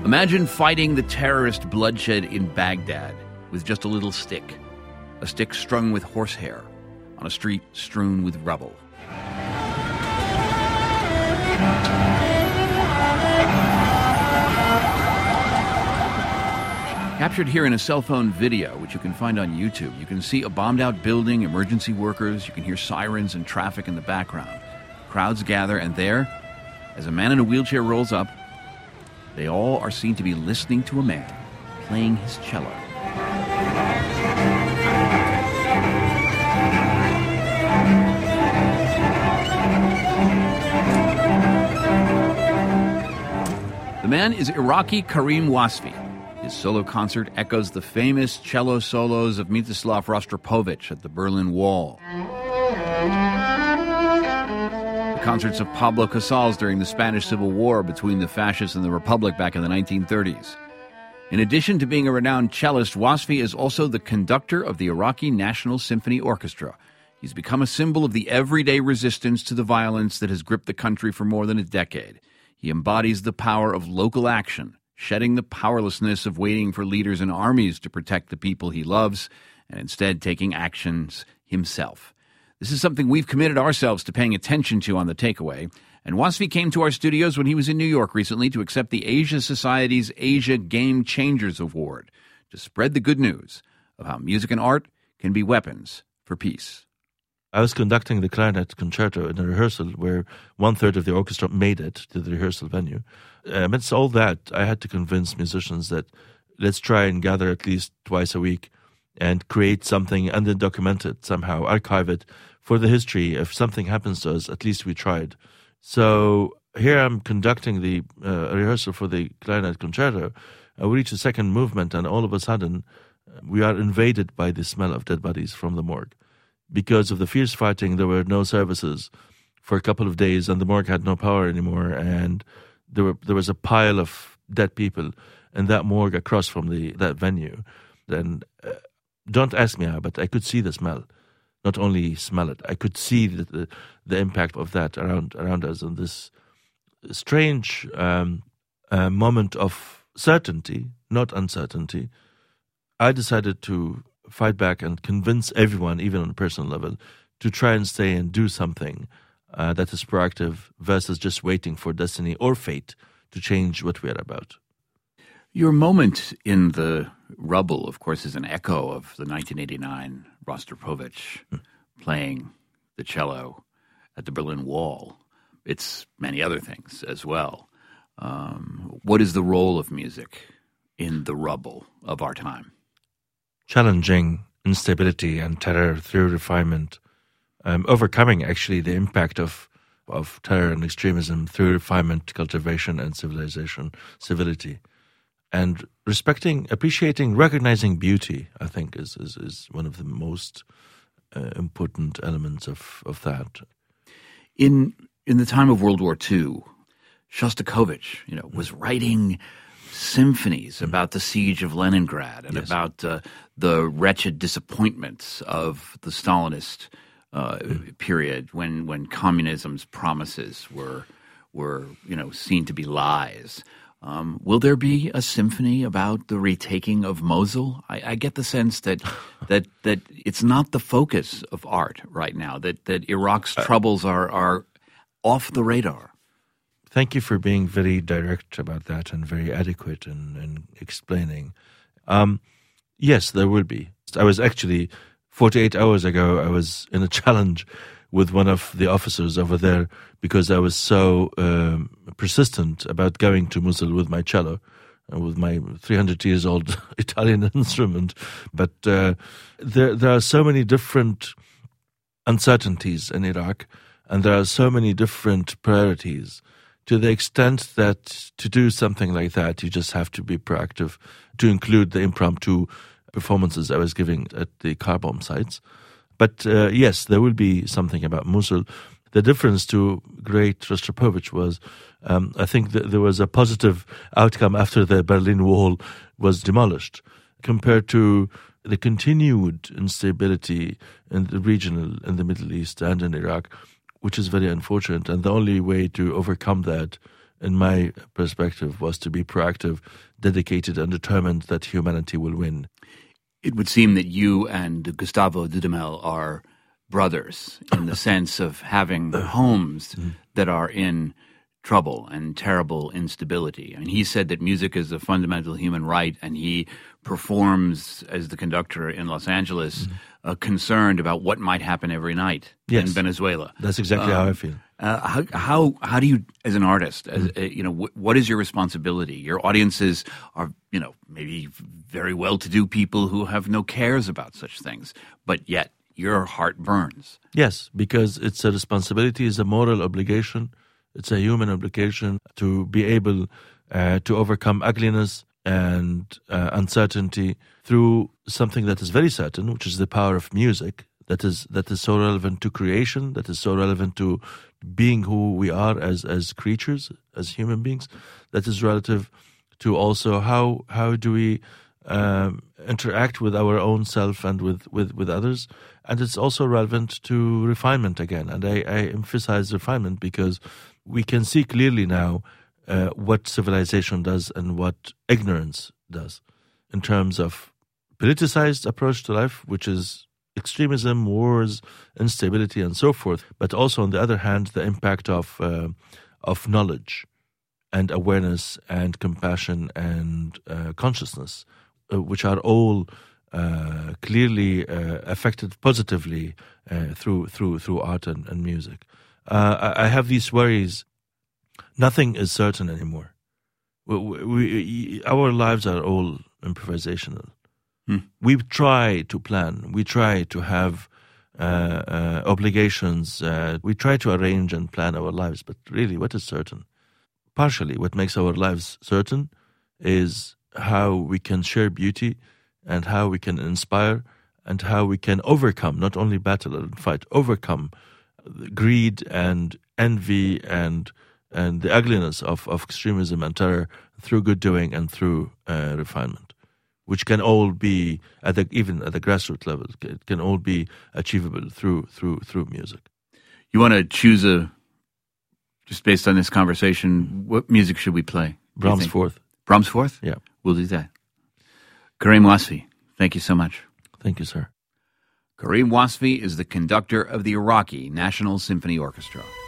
Imagine fighting the terrorist bloodshed in Baghdad with just a little stick. A stick strung with horsehair on a street strewn with rubble. Captured here in a cell phone video, which you can find on YouTube, you can see a bombed-out building, emergency workers, you can hear sirens and traffic in the background. Crowds gather, and there, as a man in a wheelchair rolls up, they all are seen to be listening to a man playing his cello. The man is Iraqi Karim Wasfi. His solo concert echoes the famous cello solos of Mstislav Rostropovich at the Berlin Wall. The concerts of Pablo Casals during the Spanish Civil War between the fascists and the Republic back in the 1930s. In addition to being a renowned cellist, Wasfi is also the conductor of the Iraqi National Symphony Orchestra. He's become a symbol of the everyday resistance to the violence that has gripped the country for more than a decade. He embodies the power of local action, shedding the powerlessness of waiting for leaders and armies to protect the people he loves, and instead taking actions himself. This is something we've committed ourselves to paying attention to on The Takeaway, and Wasfi came to our studios when he was in New York recently to accept the Asia Society's Asia Game Changers Award, to spread the good news of how music and art can be weapons for peace. I was conducting the clarinet concerto in a rehearsal where 1/3 of the orchestra made it to the rehearsal venue. Amidst all that, I had to convince musicians that let's try and gather at least twice a week and create something and then document it somehow, archive it for the history. If something happens to us, at least we tried. So here I'm conducting the rehearsal for the clarinet concerto. We reach the second movement, and all of a sudden we are invaded by the smell of dead bodies from the morgue. Because of the fierce fighting, there were no services for a couple of days, and the morgue had no power anymore, and there was a pile of dead people in that morgue across from that venue. And don't ask me how, but I could see the smell. Not only smell it, I could see the impact of that around us, and this strange moment of certainty, not uncertainty. I decided to fight back and convince everyone, even on a personal level, to try and stay and do something that is proactive versus just waiting for destiny or fate to change what we are about. Your moment in the rubble, of course, is an echo of the 1989 Rostropovich playing the cello at the Berlin Wall. It's many other things as well. What is the role of music in the rubble of our time? Challenging instability and terror through refinement, overcoming actually the impact of terror and extremism through refinement, cultivation, and civility. And appreciating, recognizing beauty, I think, is one of the most important elements of that. In the time of World War II, Shostakovich, was writing symphonies about the siege of Leningrad and about the wretched disappointments of the Stalinist period when communism's promises were seen to be lies. Will there be a symphony about the retaking of Mosul? I get the sense that it's not the focus of art right now, that Iraq's troubles are off the radar. Thank you for being very direct about that and very adequate in explaining. Yes, there will be. I was actually, 48 hours ago, I was in a challenge with one of the officers over there because I was so persistent about going to Mosul with my cello, with my 300 years old Italian instrument. But there are so many different uncertainties in Iraq, and there are so many different priorities, to the extent that to do something like that, you just have to be proactive, to include the impromptu performances I was giving at the car bomb sites. But yes, there will be something about Mosul. The difference to great Rostropovich was, I think that there was a positive outcome after the Berlin Wall was demolished, compared to the continued instability in the regional, in the Middle East and in Iraq, which is very unfortunate. And the only way to overcome that in my perspective, was to be proactive, dedicated, and determined that humanity will win. It would seem that you and Gustavo Dudamel are brothers in the sense of having homes that are in trouble and terrible instability. I mean, he said that music is a fundamental human right, and he performs as the conductor in Los Angeles, concerned about what might happen every night in Venezuela. That's exactly how I feel. How do you, as an artist, what is your responsibility? Your audiences are, maybe very well-to-do people who have no cares about such things, but yet your heart burns. Yes, because it's a responsibility, it's a moral obligation, it's a human obligation to be able to overcome ugliness and uncertainty through something that is very certain, which is the power of music, that is so relevant to creation, that is so relevant to being who we are as creatures, as human beings, that is relative to also how do we interact with our own self and with others. And it's also relevant to refinement again. And I emphasize refinement because we can see clearly now what civilization does and what ignorance does in terms of politicized approach to life, which is extremism, wars, instability, and so forth. But also, on the other hand, the impact of knowledge and awareness and compassion and consciousness, which are all clearly affected positively through art and music. I have these worries. Nothing is certain anymore. Our lives are all improvisational. We try to plan. We try to have obligations. We try to arrange and plan our lives. But really, what is certain? Partially, what makes our lives certain is how we can share beauty and how we can inspire and how we can overcome, not only battle and fight, overcome greed and envy and the ugliness of extremism and terror through good doing and through refinement, which can all be, even at the grassroots level, it can all be achievable through music. You want to choose just based on this conversation, what music should we play? Brahms' Fourth. Brahms' Fourth? Yeah. We'll do that. Karim Wasfi, thank you so much. Thank you, sir. Karim Wasfi is the conductor of the Iraqi National Symphony Orchestra.